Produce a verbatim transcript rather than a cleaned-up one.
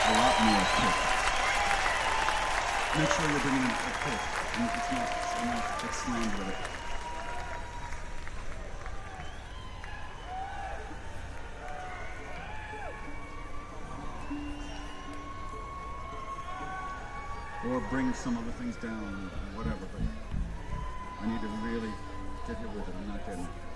a lot more kick. Make sure you're bringing in a kick, and it's not, it's not get slammed with it. Or bring some other things down, or whatever, but I need to really get hit with it. I'm not getting it.